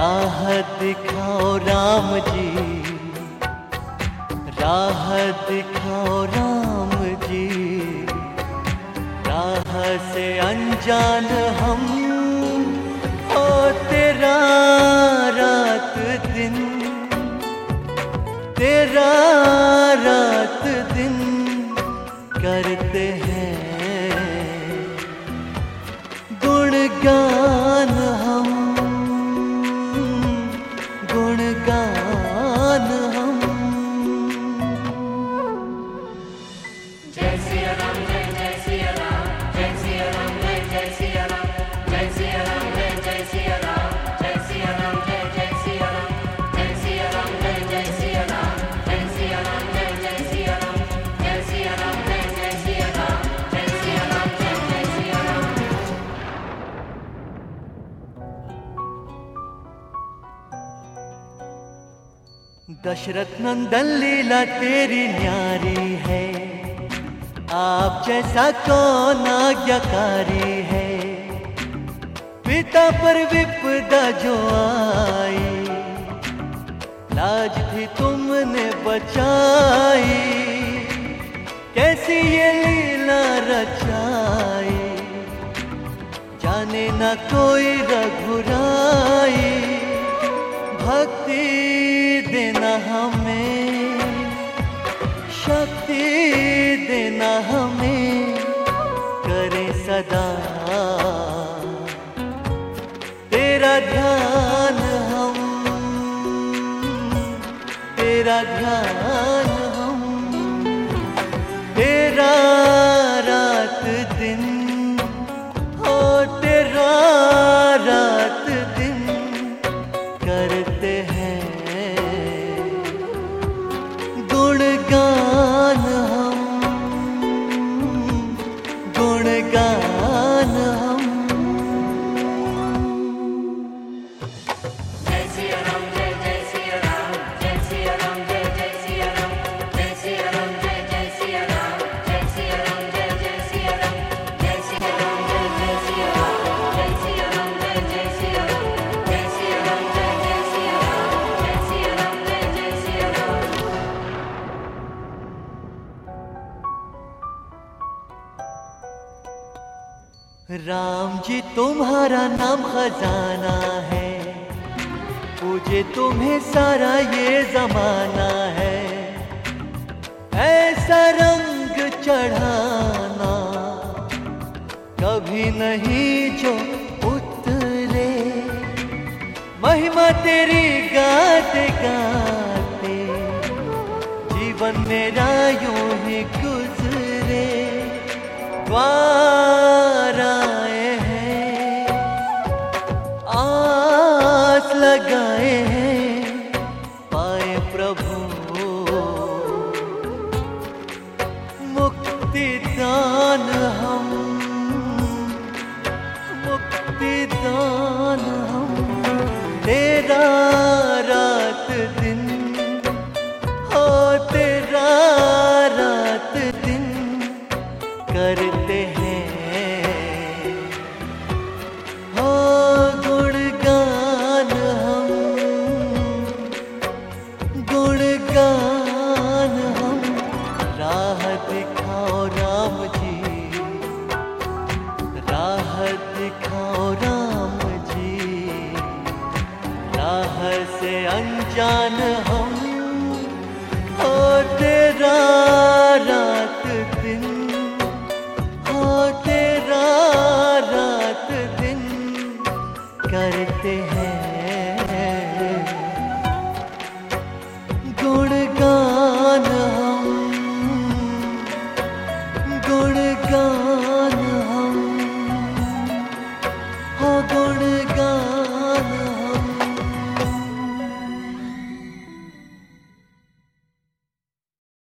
राह दिखाओ राम जी, राह दिखाओ राम जी। राह से अनजान हम हो, तेरा रात दिन, तेरा रात दिन करते हैं गुणगान हम, गुणगान हम। जय सिया राम, जय जय सिया राम, जय सिया राम, जय जय सिया राम, जय सिया राम, जय जय सिया राम, जय सिया राम, जय जय सिया राम, जय सिया राम, जय जय सिया राम, जय सिया राम, जय जय सिया राम, जय सिया राम, जय जय सिया राम, जय सिया राम, जय जय सिया राम। दशरथ नंदन लीला तेरी न्यारी है, आप जैसा कौन आज्ञाकारी है। पिता पर विपदा जो आई, लाज भी तुमने बचाई। कैसी ये लीला रचाई, जाने ना कोई रघुराई। भक्ति देना हमें, शक्ति देना हमें, करें सदा तेरा ध्यान हम, तेरा ध्यान हम। तेरा रात दिन हो, तेरा रात दिन करते हैं गुणगान हम, गुणगान हम। जय सिया राम, जय जय सिया राम, जय सिया राम, जय जय सिया राम, जय सिया राम, जय जय सिया राम, जय सिया राम, जय जय सिया राम, जय सिया राम, जय जय सिया राम, जय सिया राम, जय जय सिया राम, जय सिया राम, जय जय सिया राम, जय सिया राम, जय जय सिया राम। राम जी तुम्हारा नाम खजाना है, पूजे तुम्हें सारा ये जमाना है। ऐसा रंग चढ़ाना कभी नहीं जो उतरे। महिमा तेरी गाते गाते जीवन मेरा यूं ही गुजरे। द्वार आए हैं, आस लगाए हैं, पाए प्रभु मुक्ति दान हम, मुक्ति दान हम। तेरा रात दिन हो, तेरा रात दिन करते हैं हो गुणगान हम, गुणगान हम। राह दिखाओ राम जी, राह दिखाओ राम जी। राह से अनजान हम हो, तेरा रात दिन हो, तेरा रात दिन करते हैं गुणगान हम, गुणगान।